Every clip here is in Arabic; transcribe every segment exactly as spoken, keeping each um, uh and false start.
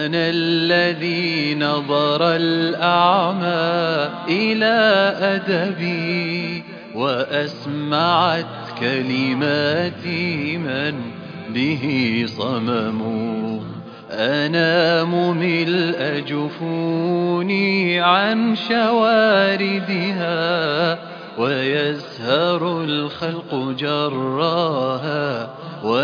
أنا الذي نظر الأعمى إلى أدبي وأسمعت كلماتي من به صمم. أنام ملء جفوني عن شواردها ويزهر الخلق جراها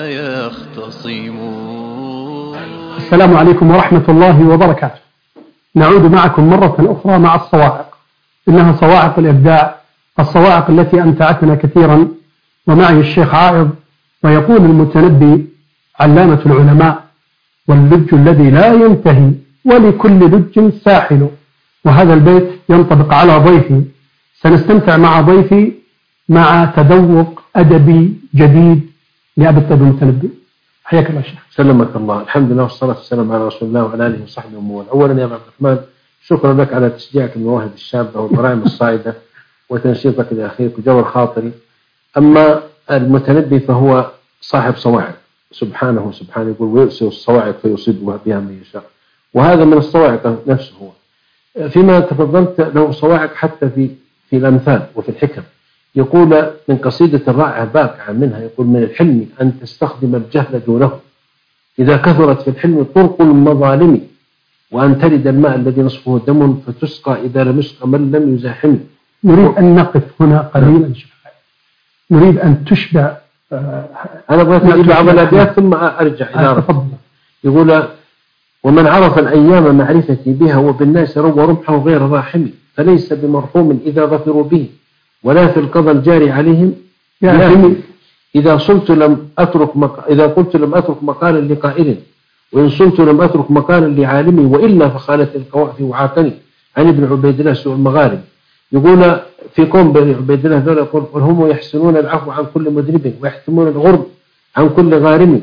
ويختصمون. السلام عليكم ورحمة الله وبركاته. نعود معكم مرة أخرى مع الصواعق، إنها صواعق الإبداع، الصواعق التي أمتعتنا كثيرا. ومعي الشيخ عائض، ويقول المتنبي علامة العلماء: واللج الذي لا ينتهي ولكل لج ساحل. وهذا البيت ينطبق على ضيفي. سنستمتع مع ضيفي مع تذوق أدبي جديد لأبي الطيب المتنبي. حياك الله شيخ. سلمك الله. الحمد لله والصلاة والسلام على رسول الله وعلى آله وصحبه ومن والاه. أولا يا عبد الرحمن، شكرا لك على تشجيعك المواهب الشابة والبراعم الصاعدة وتنشيطك لأخيك وجبر خاطري. أما المتنبي فهو صاحب صواعق سبحانه سبحانه، يقول ويؤسر الصواعق فيصيب بها من يشاء، وهذا من الصواعق نفسه هو. فيما تفضلت له صواعق حتى في في الأمثال وفي الحكم. يقول من قصيدة الرائعة باقعة منها، يقول: من الحلم أن تستخدم الجهل دونه، إذا كثرت في الحلم طرق المظالم، وأن ترد الماء الذي نصفه دم فتسقى إذا لم يسقى من لم يزاحم. نريد أن نقف هنا قليلا شيخ. نريد أن تشبع. أنا بغيت أجيب بعض الأبيات ثم أرجع إلى يقول: ومن عرف الأيام معرفتي بها وبالناس روى رمحه غير راحم، فليس بمرحوم إذا ظفروا به ولا في القضاء الجاري عليهم يأثم. إذا صلت لم أترك مق... إذا قلت لم أترك مقالا لقائل، وإن صلت لم أترك مقالا لعالمي، وإلا فخالت القوافي وعاتني عن ابن عبيد الله سوء المغارب. يقول في قوم بني عبيد الله ذولا، يقول: هم يحسنون العفو عن كل مذنب ويحتمون الغرب عن كل غارم،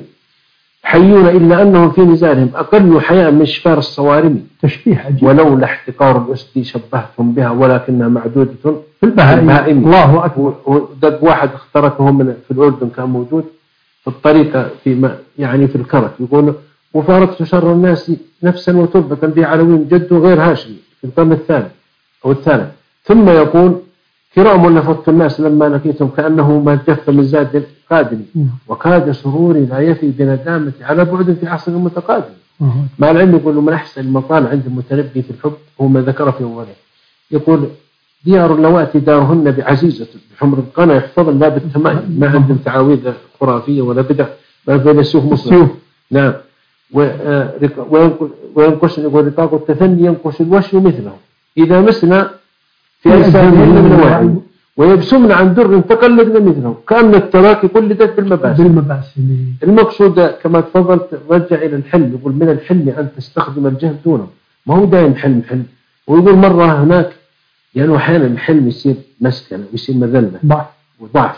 حيون إلا أنهم في نزالهم أقل حياء من شفار الصوارم. تشبيه عجيب. ولولا احتقار الأسد شبهتهم بها ولكنها معدودة في البهائم. الله أكبر. ودق واحد اخترقه من في الأردن، كان موجود في الطريقة في يعني في الكرك، يقول: وفارقت شر الناس نفسا وتربة بي علوين جد غير هاشمي، في القرن الثالث أو الثالث. ثم يقول: كرام لفظت الناس لما لقيتهم كأنه ما جف من زاد قادم، وكاد سروري لا يفي بندامتي على بعد في عصر المتقادم. مع العلم يقول: من أحسن المقال عند المتنبي في الحب هو ما ذكر في أوله. يقول: ديار اللواتي دارهن بعزيزة بحمر القنا يحفظن لا بالتمائم، ما عندهم تعاويذ خرافية ولا بدع، ما بين السيوف مسلم. نعم. وينقش يقول: رقاق التثني ينقش الوشي مثله إذا مسنا في أجسامهن من وعي، ويبسمن عن در تقلدن مثله كأن التراكي قلدت بالمباسم. المقصود كما تفضلت رجع إلى الحلم. يقول: من الحلم أن تستخدم الجهل دونه، ما هو دائم حلم حلم. ويقول: مرة هناك يعني أحيانا الحلم يصير مسكنة ويصير مذلة وضعف،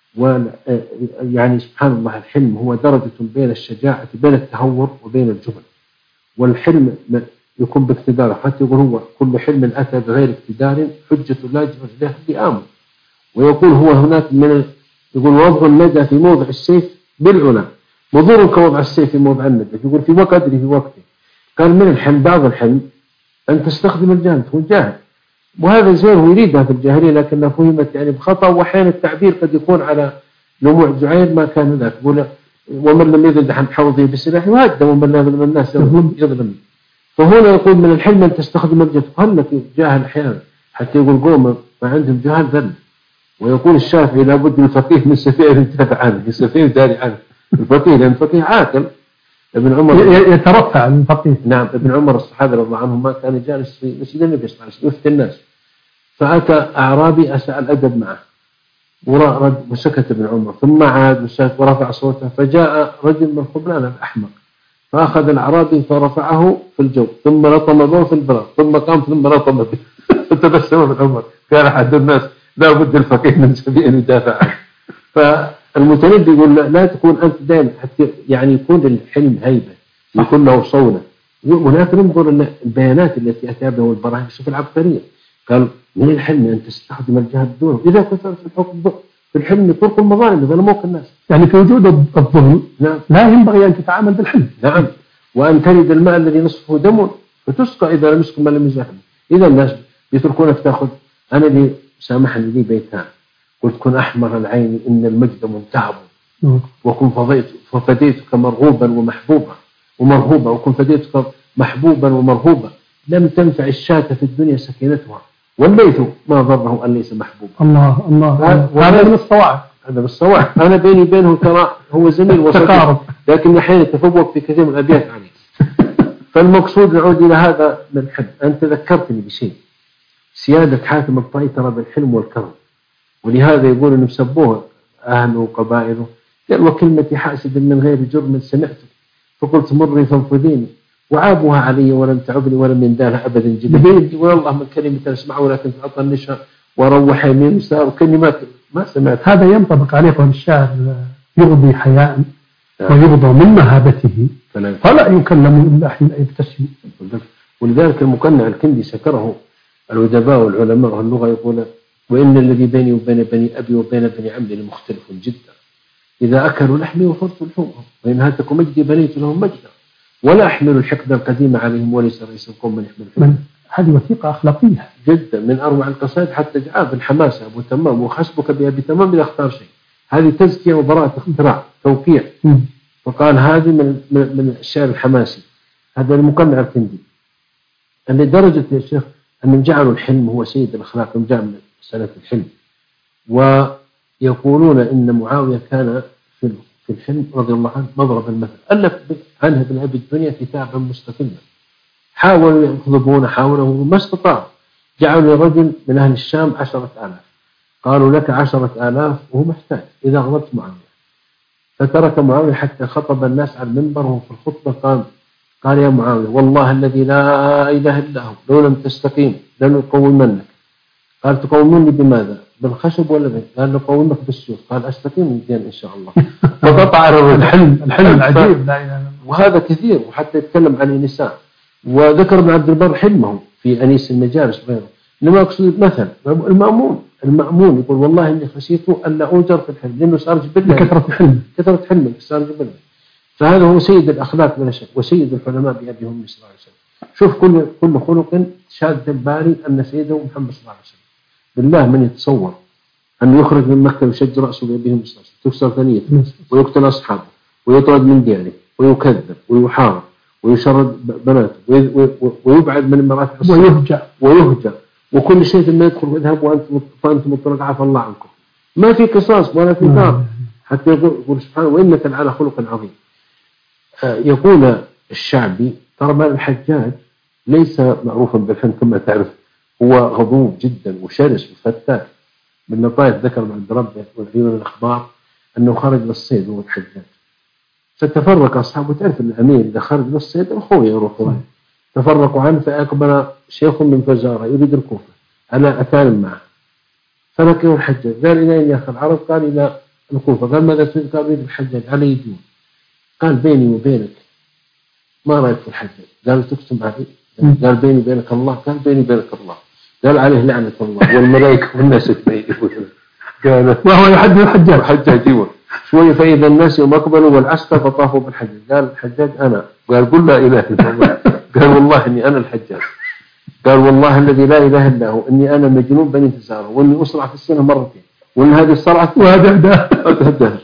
ويعني سبحان الله الحلم هو درجة بين الشجاعة بين التهور وبين الجبن. والحلم يكون باقتداره، حتى يقول: هو كل حلم أتى بغير اقتدار حجة لا يجوز له بآمن. ويقول: هو هناك من يقول: وضع الندى في موضع السيف بالعلا مضر كوضع السيف في موضع الندى. يقول: في وقته في وقته. قال: من الحلم بعض الحلم أن تستخدم الجهل، تكون جاهل، وهذا زين ويريدها في الجاهلية لكنها فهمت يعني بخطأ، وأحيانا التعبير قد يكون على لموع زعير ما كان ذاك. يقول: ومن لم يذل عن حوضه بسلاح يهدم، ومن لا يظلم الناس يظلم. فهنا يقول: من الحلم أن تستخدم الجهل. هلك جاهل أحيانا حتى يقول قوم ما عندهم جهل ذل. ويقول الشافعي: لابد الفقيه من سفيه يدافع عنه، السفيه يداري عنه الفقيه، لأن الفقيه عاقل. ابن عمر يترفع عن الفقيه. نعم. ابن عمر الصحابي رضي الله عنهم ما كان جالس في مسجد النبي صلى الله عليه وسلم يفتي الناس، فأتى أعرابي أساء الأدب معه ورد وسكت ابن عمر، ثم عاد وسكت ورفع صوته، فجاء رجل من خبلان الأحمق فأخذ الأعرابي فرفعه في الجو، ثم لطم به في البراق، ثم قام ثم لطم به. فتبسم ابن عمر، كان أحد الناس لا بد الفقيه من سبيل يدافع عنه. فالمتنبي يقول: لا تكون أنت دائما حتى يعني يكون الحلم هيبة، يكون له صولة. وهناك ننظر البيانات التي أتى بها والبراهين في العبقرية. قال: من الحلم أن تستخدم الجهل دونه، إذا كنت في الحكم في الحلم طرق المظالم ظلموك الناس. يعني في وجود الظلم نعم. لا ينبغي أن تتعامل بالحلم. نعم. وأن ترد الماء الذي نصفه دم فتسقى إذا لم يسقى ما لم يزاحم. إذا الناس يتركونك تأخذ. أنا لي سامحني لي بيتان، قلت كن أحمر العين إن المجد منتهب، وكن فضيت ففديتك مرغوبا ومحبوبا ومرهوبا، وكن فديتك محبوبا ومرهوبا. لم تنفع الشاة في الدنيا سكينتها، والليث ما ضره أن ليس محبوبا. الله الله، هذا من الصواعق. هذا بالصواعق. أنا بيني وبينه ترى هو زميل وصديق، لكن أحيانا يتفوق في كثير من الأبيات عليه. فالمقصود نعود إلى هذا من حد. أنت ذكرتني بشيء، سيادة حاتم الطائي ترى بالحلم والكرم، ولهذا يقول إنه سبوه أهله وقبائله. قال وكلمتي حاسد من غير جرم سمعته فقلت مري فانفذيني، وعابها علي ولم تعبني ولم يندالها أبدا جبيني، والله من كلمة أسمعها ولكن أطنشها وروح يمين وسار وكلمات ما سمعت. هذا ينطبق عليه قول الشاعر يغضي حياء ويغضى من مهابته فلا يكلم إلا حين يبتسم. ولذلك المقنع الكندي سكره الأدباء والعلماء اللغة، يقول وإن الذي بيني وبين بني أبي وبين بني عمي لمختلف جدا، إذا أكلوا لحمي وفرت لحومهم، وإن هاتك مجدي بنيت لهم مجدا، ولا أحمل الحقد القديم عليهم وليس رئيس القوم من يحمل من هذه وثيقة أخلاقية جدا. من أروع القصائد حتى جاء بالحماسة أبو تمام وخسبك بأبي تمام إذا اختار شيء. هذه تزكية وبراءة اختراع توقيع. فقال هذه من من الشعر الحماسي. هذا المقنع الكندي أن درجة يا شيخ أن جعلوا الحلم هو سيد الأخلاق، جاء من مسألة الحلم. ويقولون إن معاوية كان في في الحلم رضي الله عنه مضرب المثل. ألف عنه ابن أبي الدنيا كتابا مستقلا، حاولوا يغضبون حاولوا ما استطاعوا. جعلوا لرجل من أهل الشام عشرة آلاف، قالوا لك عشرة آلاف وهو محتاج إذا غضبت معاوية. فترك معاوية حتى خطب الناس على المنبر وفي الخطبة قال قال يا معاوية والله الذي لا إله إلا هو لو لم تستقيم لنقومنك. قال تقوموني بماذا؟ بالخشب ولا بي؟ قال نقومك بالسيوف. قال أستقيم الدين إن شاء الله. فقطع الحلم الحلم العجيب. لا إله. وهذا كثير، وحتى يتكلم عن النساء. وذكر ابن عبد البر حلمه في أنيس المجالس وغيره. لما أقصد مثلا المأمون المأمون يقول والله إني خشيت ألا أوجر في الحلم لأنه صار جبلة كثرة حلم كثرة حلم صار جبلة. فهذا هو سيد الأخلاق بلا شك، وسيد العلماء بأبيهم صلى الله عليه وسلم. شوف كل كل خلق شاد الباري أن سيده محمد صلى الله عليه وسلم. بالله من يتصور أن يخرج من مكة ويشج رأسه بأبيهم صلى الله عليه وسلم، تكسر ثنيته ويقتل أصحابه ويطرد من دياره ويكذب ويحارب ويشرد بناته ويبعد من المرات ويهجع ويهجع وكل شيء ما يدخل ويذهب وأنتم فأنتم مطلق عفى الله عنكم. ما في قصاص ولا في دار. حتى يقول سبحانه وإنك على خلق عظيم. يقول الشعبي ترى مال الحجاج ليس معروفا بالحلم كما تعرف، هو غضوب جدا وشرس وفتاك. من لطائف ذكر عند ربه والعيون الأخبار أنه خرج للصيد وهو الحجاج، فتفرق أصحابه. تعرف الأمير إذا خرج للصيد أخوه يروحون، تفرقوا عنه. فأقبل شيخ من فزارة يريد الكوفة ألا أتان معه، فلقيه الحجاج قال إلى أين يا أخي العرب؟ قال إلى الكوفة. قال ماذا تريد؟ قال أريد الحجاج علي دين. قال بيني وبينك ما رأيك في الحجاج؟ قال تكتم علي؟ قال بيني وبينك الله. قال بيني وبينك الله. قال عليه لعنة الله والملائكة والناس اجمعين. قال وهو يحدث الحجاج الحجاج يقول شوي فإذا الناس يوم أقبلوا والعسكر فطافوا بالحجاج. قال الحجاج أنا. قال قل لا إله إلا الله. قال والله إني أنا الحجاج. قال والله الذي لا إله إلا هو إني أنا مجنون بني تزاره، وإني أسرع في السنة مرتين، وإن هذه السرعة وهذا أتهدها.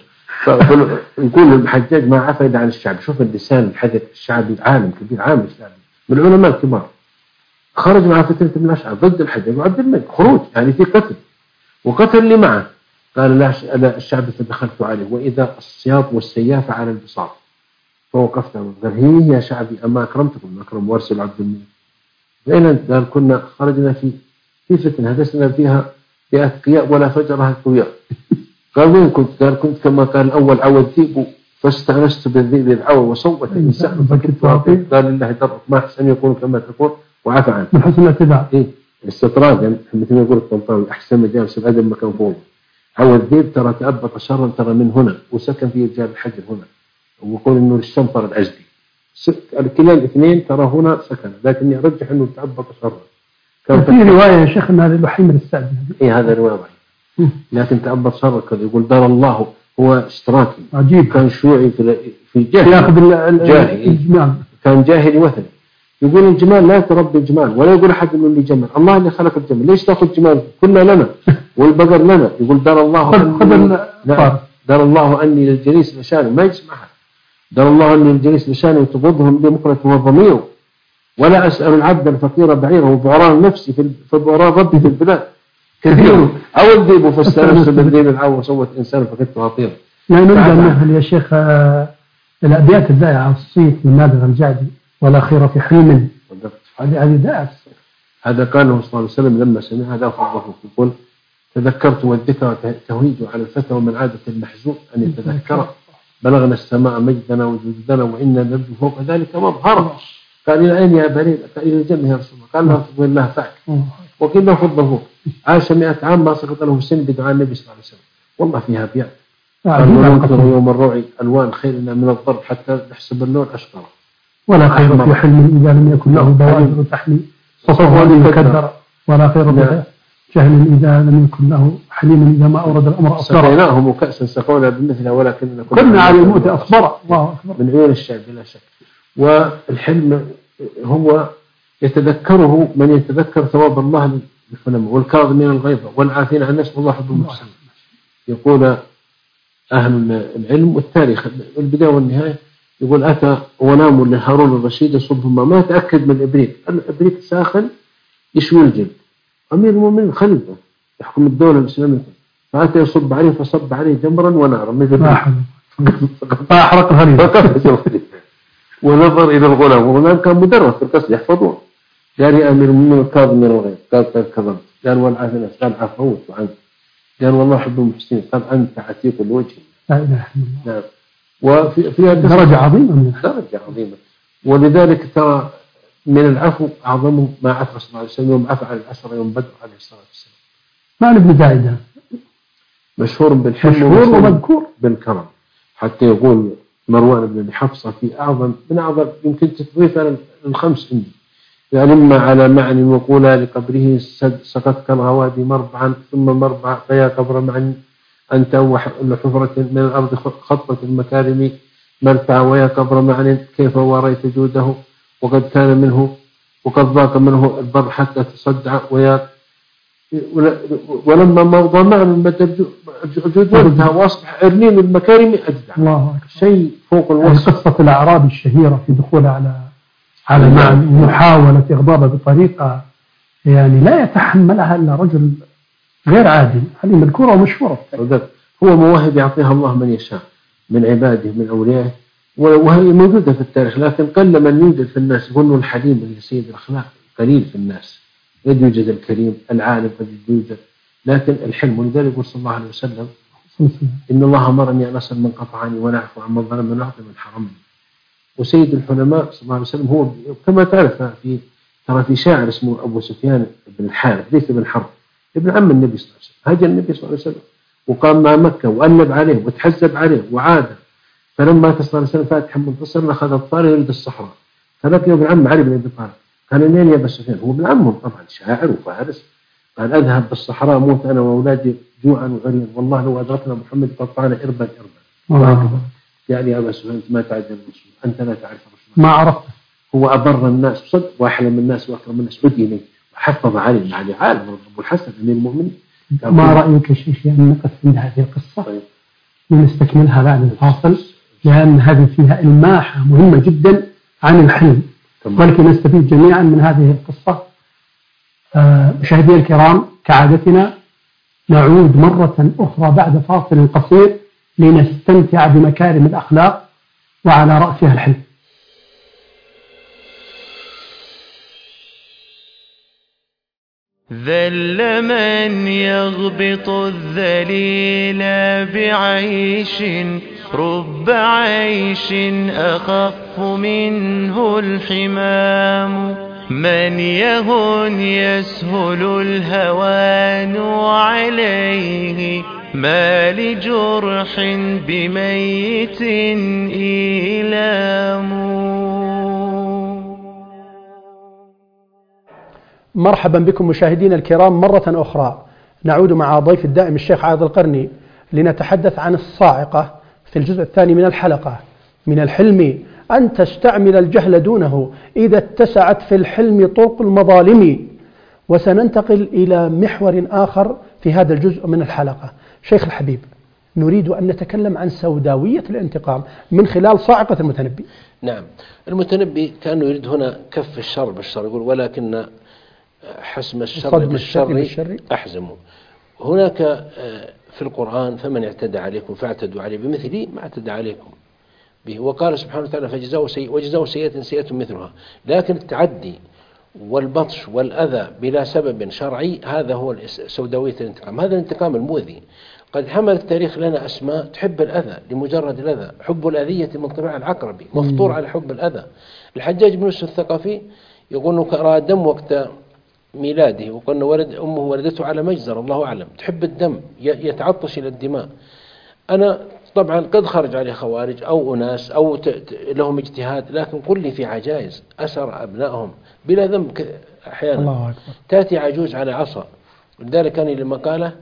يقول الحجاج ما عفى عن الشعب. شوف اللسان الحدث الشعبي عالم كبير، عامل شعبي من العلماء الكبار. خرج مع فترة من الأشعار ضد الحجاج وعبد الملك، خروج يعني في قتل وقتل اللي معه. قال لا الشعب فدخلت عليه وإذا السياط والسيافة على البساط فوقفت. قال هي يا شعبي أما أكرمتكم أكرم وارسل عبد الملك. بين قال كنا خرجنا في في فتنة هدسنا فيها بأتقياء ولا فجرها قوياء. قال وين كنت؟ قال كنت كما قال الأول عوى الذئب فاستأنست بالذئب العوى وصوت الإنسان فكنت واقف. قال الله درك ما أحسن يكون كما تكون وعفى عنه من حسن الاعتذار. إيه استطراد يعني مثل ما يقول الطنطاوي أحسن مجالس الأدب مكان فوق. عوى الذئب ترى تأبط شرا ترى من هنا وسكن في رجال الحجر هنا، ويقول إنه الشمطر الأجدي كلا الاثنين ترى هنا سكن، لكني أرجح إنه تأبط شرا. كان في رواية يا شيخ أن هذا لحيم السعدي. إيه هذا رواية لكن تأبط شرا كذا. يقول دار الله هو اشتراكي عجيب، كان شيوعي في في جهة يأخذ جاهي. نعم كان جاهلي مثلا يقول الجمال لا تربي الجمال ولا يقول أحد من اللي جمال، الله اللي خلق الجمال، ليش تأخذ جمال كلنا لنا والبقر لنا؟ يقول دار الله أني نعم دار الله أني للجليس لشاني، ما يسمعها، دار الله أني للجليس لشاني وتبضهم بمقلة وضميره، ولا أسأل العبد الفقير بعيره وبعران نفسي في بعران ربي في البلاد كثير أول ذيب فاستأنس بالذيب العو وصوت إنسان فكدته هطير. لا نريد أن نهل يا شيخ الأبيات الدائعة الصيت من نابغ الجعدي ولا خير في حلم، هذه هذه دائعة. هذا قاله صلى الله عليه وسلم لما سمع هذا فضله يقول تذكرت والذكر تهويج على الفتى ومن عادة المحزون أن يتذكر بلغنا السماء مجدنا وجودنا وإنا نبدو فوق ذلك مظهرا. قال إلى أين يا بريد؟ قال إلى الجنة يا رسول الله. قال له فضل الله فعك وكنا فضله عاش مئة عام ما سقط له سن بدعاء النبي صلى الله عليه وسلم. والله فيها بيع. قال وننكر يوم الروع ألوان خيرنا من الضرب حتى نحسب اللون أشقر ولا خير في حلم إذا لم يكن له بوادر تحمي وصفوة مكدر ولا خير في جهل إذا لم يكن له حليم إذا ما أورد الأمر أصدر. سقيناهم كأسا سقونا بمثلها ولكن كنا على الموت أصبر. الله أكبر. من عيون الشعب بلا شك. والحلم هو يتذكره من يتذكر ثواب الله للحلم والكاظمين الغيظ والعافين عن الناس والله حب المحسن. يقول أهل العلم والتاريخ البداية والنهاية يقول أتى ونام لهارون الرشيد يصبهما ما تأكد من الإبريق، الإبريق ساخن يشوي الجلد، أمير المؤمنين خليفة يحكم الدولة الإسلامية فأتى يصب عليه فصب عليه جمرا ونارا مثل فأحرق الخليفة ونظر إلى الغلام والغلام كان مدرس في القصر يحفظون. قال يا أمير المؤمنين كاظم من الغيظ قال قد كظمت. قال والعافية قال عفوت وعنك. قال والله حب المحسنين قال أنت عتيق الوجه. لا إله إلا الله. نعم. وفي فيها درجة عظيمة درجة عظيمة. ولذلك ترى من العفو أعظم ما عفى صلى الله عليه وسلم يوم عفى على العشرة يوم بدر عليه الصلاة والسلام. ما ابن زايدة مشهور بالحلم مشهور ومذكور بالكرم حتى يقول مروان بن أبي حفصة في أعظم من أعظم يمكن تضيف على الخمس عندي يعني إما على معنى وقولا لقبره سقطت الغوادي مربعا ثم مربع فيا قبر معا أنت وحفرة من الأرض خطة المكارم مرتع ويا قبر معا كيف وريت جوده وقد كان منه وقد ضاق منه البر حتى تصدع ويا ولما موضى معا مدى جودها وأصبح إرنين المكارم أجدع. الله شيء فوق الوصف. قصة الأعرابي الشهيرة في دخول على على معا ومحاولة إغضابه بطريقة يعني لا يتحملها إلا رجل غير عادي. هذه مذكورة ومشهورة. هو مواهب يعطيها الله من يشاء من عباده من أوليائه وهي موجودة في التاريخ لكن قل من يوجد في الناس. يقولوا الحليم اللي سيد الأخلاق قليل في الناس. قد يوجد الكريم العالم قد يوجد لكن الحلم. ولذلك يقول صلى الله عليه وسلم إن الله أمرني أن أصل من قطعني ونعفو عن من ظلم ونعطي من حرمني. وسيد الحلماء صلى الله عليه وسلم هو كما تعرف في ترى في شاعر اسمه أبو سفيان بن الحارث ليس بن حرب ابن عم النبي صلى الله عليه وسلم. هاجر النبي صلى الله عليه وسلم وقام مع مكة وأنب عليه وتحزب عليه وعاد فلما صلى الله عليه وسلم فاتح منتصر أخذ الطار يريد الصحراء فلقي ابن عم علي بن أبي طالب قال منين يا أبو سفيان؟ هو ابن عمهم طبعا شاعر وفارس. قال أذهب بالصحراء موت أنا وأولادي جوعا وعريا والله لو أدركنا محمد قطعنا إربا إربا. يعني يا أبو سفيان أنت ما تعرف الرسول أنت لا تعرف الرسول ما عرفت. هو أبر الناس صدق وأحلم الناس وأكرم الناس أديني وحفظ علي مع عالم أبو الحسن أمير المؤمنين. ما رأيك شيخ يعني نقف عند هذه القصة طيب. لنستكملها بعد الفاصل لأن هذه فيها إلماحة مهمة جدا عن الحلم ولكن نستفيد جميعا من هذه القصة. مشاهدينا آه الكرام كعادتنا نعود مرة أخرى بعد فاصل قصير لنستمتع بمكارم الأخلاق وعلى رأسها الحلم. ذل من يغبط الذليل بعيش رب عيش أخف منه الحمام من يهن يسهل الهوان عليه ما لجرح بميت إيلام. مرحبا بكم مشاهدينا الكرام مرة أخرى. نعود مع ضيف الدائم الشيخ عايض القرني لنتحدث عن الصاعقة في الجزء الثاني من الحلقة من الحلم أن تستعمل الجهل دونه إذا اتسعت في الحلم طرق المظالم. وسننتقل إلى محور آخر في هذا الجزء من الحلقة. شيخ الحبيب، نريد أن نتكلم عن سوداوية الانتقام من خلال صاعقة المتنبي. نعم، المتنبي كان يريد هنا كف الشر بالشر، يقول ولكن حسم الشر بالشر أحزم. هناك في القرآن فمن اعتدى عليكم فاعتدوا عليه بمثله ما اعتدى عليكم به، وقال سبحانه وتعالى فجزاء سيئة وجزاء سيئة سيئة مثلها. لكن التعدي والبطش والأذى بلا سبب شرعي هذا هو سوداوية الانتقام، هذا الانتقام المؤذي. قد حمل التاريخ لنا أسماء تحب الأذى لمجرد الأذى، حب الأذية من طباع العقربي، مفطور على حب الأذى. الحجاج بن يوسف الثقفي يقول أنه رأى دم وقت ميلاده، وقلنا ولد أمه ولدته على مجزر الله أعلم، تحب الدم، يتعطش إلى الدماء. أنا طبعا قد خرج عليه خوارج أو أناس أو لهم اجتهاد، لكن قل لي في عجائز أسر أبنائهم بلا ذنب أحيانا. الله أكبر. تأتي عجوز على عصا، ولذلك كان لما قال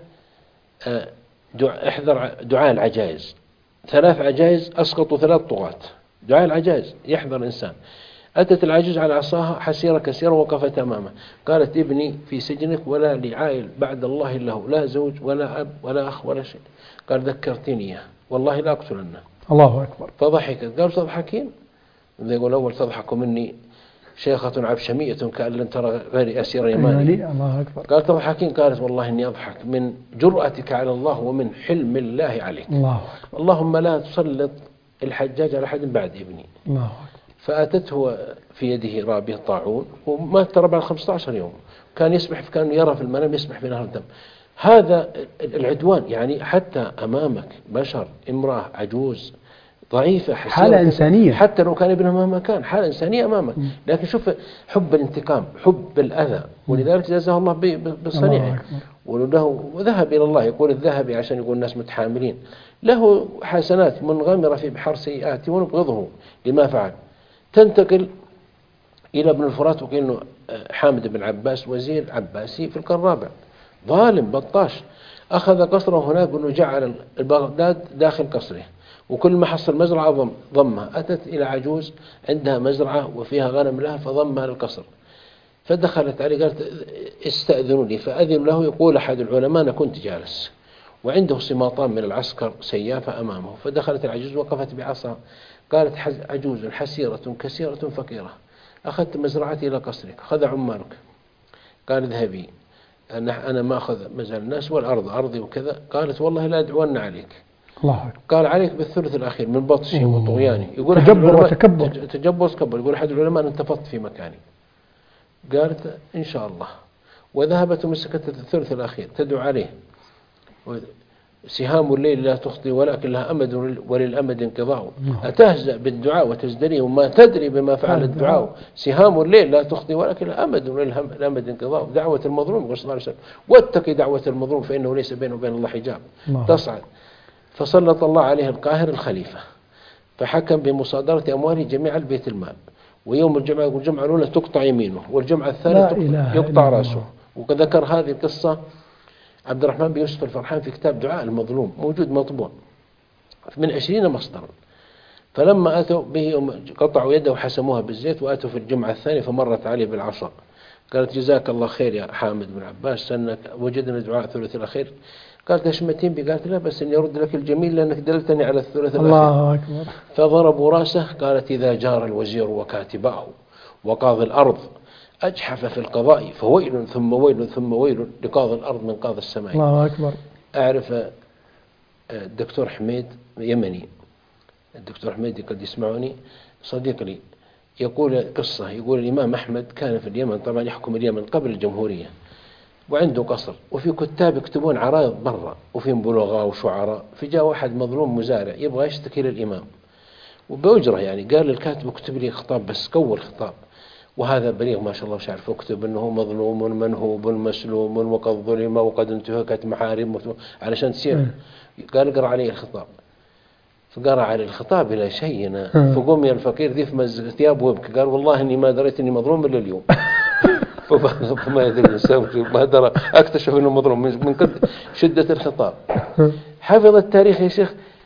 احذر دعاء العجائز، ثلاث عجائز أسقطوا ثلاث طغاة، دعاء العجائز يحذر الإنسان. أتت العجوز على عصاها حسيرة كثيرة وقفت أمامه، قالت ابني في سجنك ولا لعائل بعد الله له، لا زوج ولا أب ولا أخ ولا شيء. قال ذكرتني والله لا أقتلنه. الله أكبر. فضحكت، قال تضحكين؟ يقول أول تضحك مني شيخة عبشمية كأن لن ترى غير أسير يماني. الله أكبر. قال تضحكين؟ قالت والله إني أضحك من جرأتك على الله ومن حلم الله عليك. الله أكبر. اللهم لا تسلط الحجاج على أحد بعد ابني. الله أكبر. فأتته في يده رابية طاعون، ومات ترى بعد خمسة عشر يوم، كان يسبح، كان يرى في المنام يسبح في نهر الدم. هذا العدوان، يعني حتى أمامك بشر، امرأة عجوز ضعيفة حالة إنسانية، حتى لو كان ابنها مهما كان حالة إنسانية أمامك. لكن شوف حب الانتقام، حب الأذى، ولذلك جزاه الله بالصنيع. وله وذهب إلى الله، يقول الذهبي عشان يقول الناس متحاملين، له حسنات منغمرة في بحر سيئات ونبغضه لما فعل. تنتقل إلى ابن الفرات، وقيل إنه حامد بن عباس وزير عباسي في القرن الرابع، ظالم بطاش، أخذ قصره هناك وأنه جعل البغداد داخل قصره، وكل ما حصل مزرعة ضم ضمها. أتت إلى عجوز عندها مزرعة وفيها غنم لها فضمها للقصر، فدخلت عليه قالت استأذنوا لي، فأذن له. يقول أحد العلماء أنا كنت جالس وعنده سماطان من العسكر سيافة أمامه، فدخلت العجوز وقفت بعصا، قالت عجوز حسيرة كثيرة فقيرة، أخذت مزرعتي إلى قصرك، خذ عمالك. قال اذهبي، أنا ما أخذ مزال الناس والأرض أرضي وكذا. قالت والله لا أدعون عليك. الله. قال عليك بالثلث الأخير من بطشي وطغياني. يقول تجبر وتكبر. تجبر وتكبر. يقول أحد العلماء أن انتفضت في مكاني. قالت إن شاء الله، وذهبت ومسكت الثلث الأخير تدعو عليه. سهام الليل لا تخطي ولكن لها أمد وللأمد انقضاء. أتهزأ بالدعاء وتزدري وما تدري بما فعل الدعاء. سهام الليل لا تخطي ولكن لها أمد وللأمد انقضاء. دعوة المظلوم صلى الله عليه وسلم، واتقي دعوة المظلوم فإنه ليس بينه وبين الله حجاب. تصعد. فسلط الله عليه القاهر الخليفة، فحكم بمصادرة أمواله جميع البيت المال، ويوم الجمعة الجمعة الأولى تقطع يمينه، والجمعة الثانية يقطع رأسه. وذكر هذه القصة عبد الرحمن بن يوسف الفرحان في كتاب دعاء المظلوم، موجود مطبوع من عشرين مصدرا. فلما أتوا به قطعوا يده وحسموها بالزيت، وأتوا في الجمعة الثانية فمرت عليه بالعصا، قالت جزاك الله خير يا حامد بن عباس سنك وجدنا دعاء ثلث الأخير. قالت اشمتين بي؟ قالت لا، بس إني أرد لك الجميل لأنك دلتني على الثلث الأخير. الله أكبر. فضربوا راسه. قالت إذا جار الوزير وكاتباه وقاضي الأرض أجحف في القضاء فويل ثم ويل ثم ويل لقاضي الأرض من قاضي السماء. الله أكبر. أعرف الدكتور حميد يمني، الدكتور حميد قد يسمعني، صديق لي، يقول قصة، يقول الإمام أحمد كان في اليمن، طبعا يحكم اليمن قبل الجمهورية، وعنده قصر وفي كتاب يكتبون عرايض برا وفي بلغاء وشعراء. فجاء واحد مظلوم مزارع يبغى يشتكي للإمام وبأجره، يعني قال للكاتب اكتب لي خطاب بس قول خطاب، وهذا بليغ ما شاء الله مش عارف اكتب انه مظلوم منهوب مسلوم وقد ظلم وقد انتهكت محارم علشان تصير. قال اقرا عليه الخطاب. فقرا عليه الخطاب الى شيء، فقوم يا الفقير ذي في مزق ثياب وابكي، قال والله اني ما دريت اني مظلوم الا اليوم. فما يدري الانسان ما درى، اكتشف انه مظلوم من قد شده الخطاب. حفظ التاريخ يا شيخ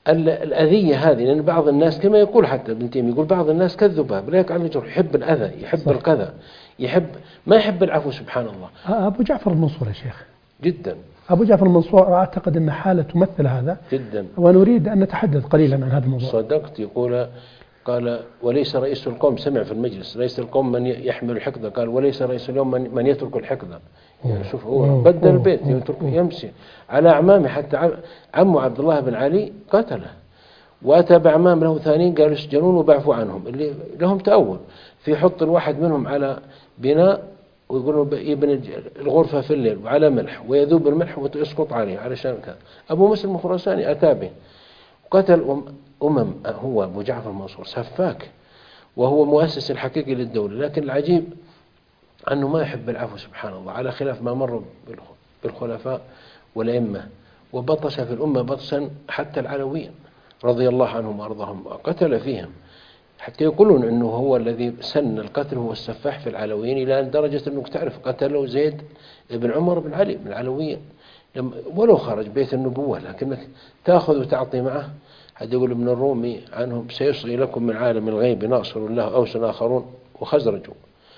الأذية هذه، لأن بعض الناس كما يقول حتى ابن تيمية يقول بعض الناس كالذباب لا يقع الجرح، يحب الأذى، يحب صح. القذى، يحب ما يحب العفو سبحان الله. أبو جعفر المنصور يا شيخ جدا، أبو جعفر المنصور أعتقد أن حالة تمثل هذا جدا، ونريد أن نتحدث قليلا عن هذا الموضوع. صدقت. يقول قال وليس رئيس القوم، سمع في المجلس رئيس القوم من يحمل الحقد، قال وليس رئيس اليوم من, من يترك الحقد. يعني شوف هو بدل البيت يترك يمشي على أعمامه، حتى عمه عبد الله بن علي قتله، وأتى بعمام له ثانيين قالوا يسجنون وبعفوا عنهم اللي لهم تأول في حط الواحد منهم على بناء ويقولوا يبني الغرفة في الليل وعلى ملح ويذوب الملح ويسقط عليه علشان كذا. أبو مسلم الخراساني أتى به وقتل أمم. هو أبو جعفر المنصور سفاك، وهو مؤسس الحقيقي للدولة، لكن العجيب أنه ما يحب العفو سبحان الله، على خلاف ما مر بالخلفاء والأئمة، وبطش في الأمة بطشا حتى العلويين رضي الله عنهم وأرضاهم، قتل فيهم حتى يقولون أنه هو الذي سن القتل، هو السفاح في العلويين، إلى درجة أنك تعرف قتله زيد بن عمر بن علي بن العلويين ولو خرج بيت النبوة، لكنك تأخذ وتعطي معه. حد يقول ابن الرومي عنهم سيصغي لكم من عالم الغيب ناصر الله أوس آخرون وخزرجوا.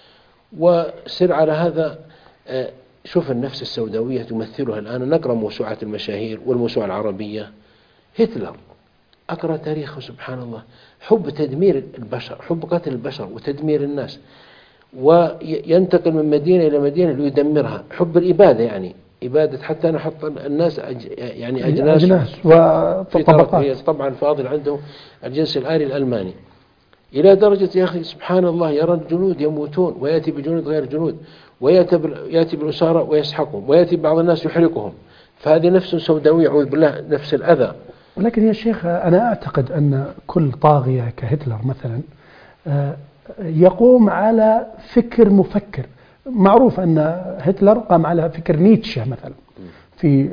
وسر على هذا شوف النفس السوداوية تمثلها الآن. نقرأ موسوعة المشاهير والموسوعة العربية، هتلر أقرأ تاريخه سبحان الله، حب تدمير البشر، حب قتل البشر وتدمير الناس، وينتقل من مدينة إلى مدينة ليدمرها، حب الإبادة، يعني إبادة حتى نحط الناس أج يعني أجناس, أجناس وطبقات. طبعا فاضل عنده الجنس الآري الألماني، إلى درجة يا أخي سبحان الله يرى الجنود يموتون ويأتي بجنود غير جنود، ويأتي بالأسارة ويسحقهم، ويأتي بعض الناس يحرقهم. فهذه نفس سوداوية أعوذ بالله، نفس الأذى. ولكن يا شيخ أنا أعتقد أن كل طاغية كهتلر مثلا يقوم على فكر مفكر. معروف أن هتلر قام على فكر نيتشه مثلا في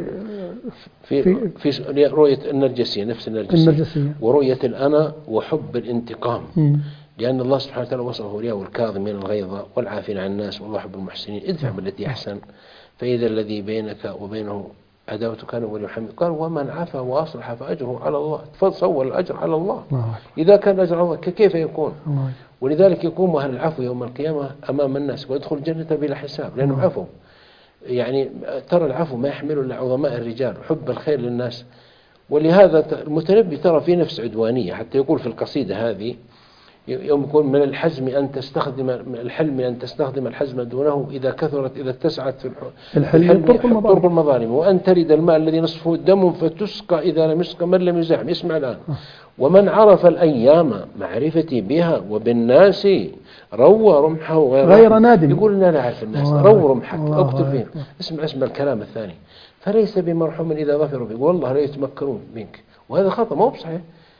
في في, في رؤية النرجسية، نفس النرجسية, النرجسية. ورؤية الأنا وحب الانتقام. م. لأن الله سبحانه وتعالى وصفه ليه والكاظمين الغيظ والعافين عن الناس والله يحب المحسنين، ادفع بالتي أحسن فإذا الذي بينك وبينه عداوة كان ولي حميد. قال ومن عفا وأصلح فأجره على الله. تصور الأجر على الله. إذا كان الأجر على الله كيف يكون؟ ولذلك يقوم أهل العفو يوم القيامة أمام الناس ويدخل الجنة بلا حساب لأنه عفو. يعني ترى العفو ما يحمله إلا عظماء الرجال، حب الخير للناس. ولهذا المتنبي ترى في نفس عدوانية، حتى يقول في القصيدة هذه يوم يكون من الحزم أن تستخدم من الحلم أن تستخدم الحزم دونه إذا كثرت إذا اتسعت في الحلم طرق المظالم، وأن ترد الماء الذي نصفه دم فتسقى إذا لم يسقى من لم يزاحم. اسمع الآن. ومن عرف الأيام معرفتي بها وبالناس روى رمحه غير, غير نادم. يقول إننا لا أعرف الناس، روى رمحك اكتب فيهم. اسمع اسمع الكلام الثاني. فليس بمرحوم إذا ظفروا بك والله لا يتمكنون منك، وهذا خطأ ما هو بصحيح.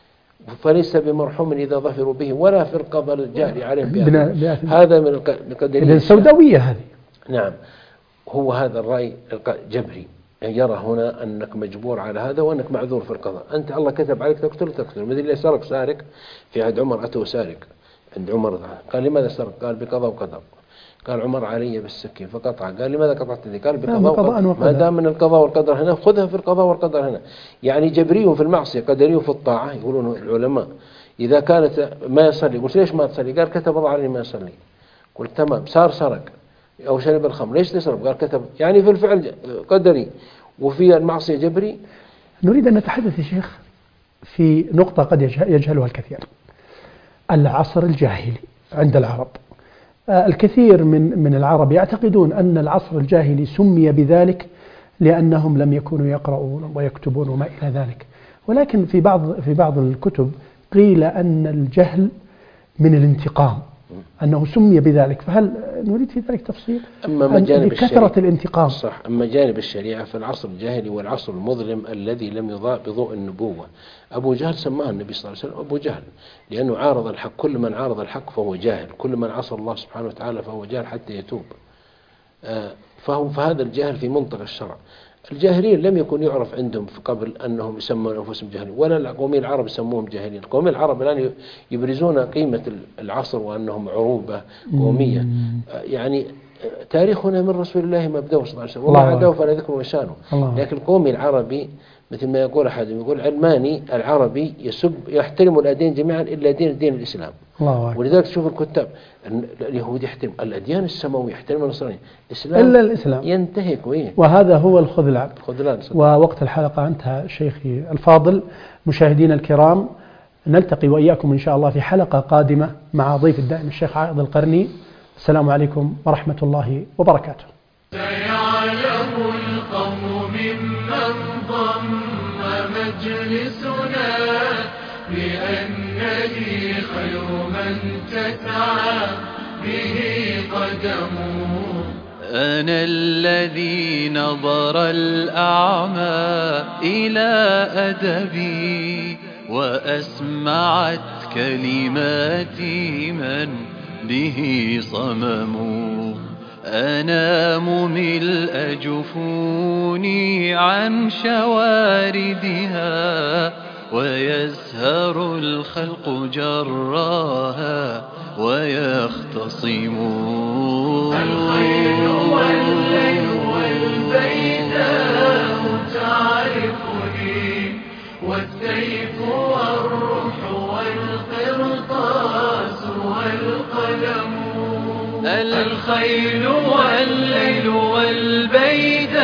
فليس بمرحوم إذا ظفروا به ولا في القضاء الجاري عليهم بها. هذا من القدرية السوداوية هذه. نعم، هو هذا الرأي جبري، يعني يرى هنا أنك مجبور على هذا وأنك معذور في القضاء. أنت الله كتب عليك تقتل تقتل. مثل اللي سرق سارق في عهد عمر، أتوا سارق عند عمر قال لماذا سرق؟ قال بقضاء وقدر. قال عمر علي بالسكين فقطع. قال لماذا قطعت يدي؟ قال بقضاء وقدر. ما دام من القضاء والقدر هنا خذها في القضاء والقدر هنا. يعني جبري في المعصية قدري في الطاعة. يقولون العلماء إذا كانت ما يصلي، قلت ليش ما تصلي؟ قال كتب الله علي ما يصلي. قلت تمام. صار سرق أو شرب الخمر ليش تسرب؟ قال كتب. يعني في الفعل قدري وفي المعصية جبري. نريد أن نتحدث يا شيخ في نقطة قد يجهلها الكثير، العصر الجاهلي عند العرب. الكثير من من العرب يعتقدون أن العصر الجاهلي سمي بذلك لأنهم لم يكونوا يقرؤون ويكتبون وما إلى ذلك، ولكن في بعض في بعض الكتب قيل أن الجهل من الانتقام، أنه سمي بذلك. فهل نريد في ذلك تفصيل؟ أما مجانب كثرة الانتقام. صح. أما جانب الشريعة فالعصر الجاهلي والعصر المظلم الذي لم يضاء بضوء النبوة. أبو جهل سماه النبي صلى الله عليه وسلم أبو جهل لأنه عارض الحق. كل من عارض الحق فهو جاهل، كل من عصى الله سبحانه وتعالى فهو جاهل حتى يتوب. فهم فهذا الجهل في منطق الشرع. الجاهلين لم يكن يعرف عندهم قبل أنهم يسمون أنفسهم جاهلين، ولا القوميين العرب يسموهم جاهلين. القوميين العرب الآن يبرزون قيمة العصر وأنهم عروبة قومية. يعني تاريخنا من رسول الله مبدأه صلى الله عليه وسلم، وما عداه فلا ذكر وشانه. لكن القومي العربي مثل ما يقول أحدهم، يقول علماني العربي يسب يحترم الأديان جميعا إلا دين دين الإسلام. الله أكبر. ولذلك تشوف الكتاب اليهود يحترم الأديان السماوية، يحترم النصرانية، الإسلام إلا الإسلام ينتهك ويه. وهذا هو الخذلان. خذلان. ووقت الحلقة انتهى شيخي الفاضل. مشاهدينا الكرام، نلتقي وإياكم إن شاء الله في حلقة قادمة مع ضيف الدائم الشيخ عائض القرني. السلام عليكم ورحمة الله وبركاته. سيعلم القوم ممن ضم مجلسنا بأنني خير من تسعى به قدمه. أنا الذي نظر الأعمى إلى أدبي وأسمعت كلماتي من به صمموا. أنا مملء جفوني عن شواردها ويزهر الخلق جراها ويختصمون. الخيل والليل والبيداء تعرفني والسيف والروح والقرطاس والقلم. الخيل والليل والبيداء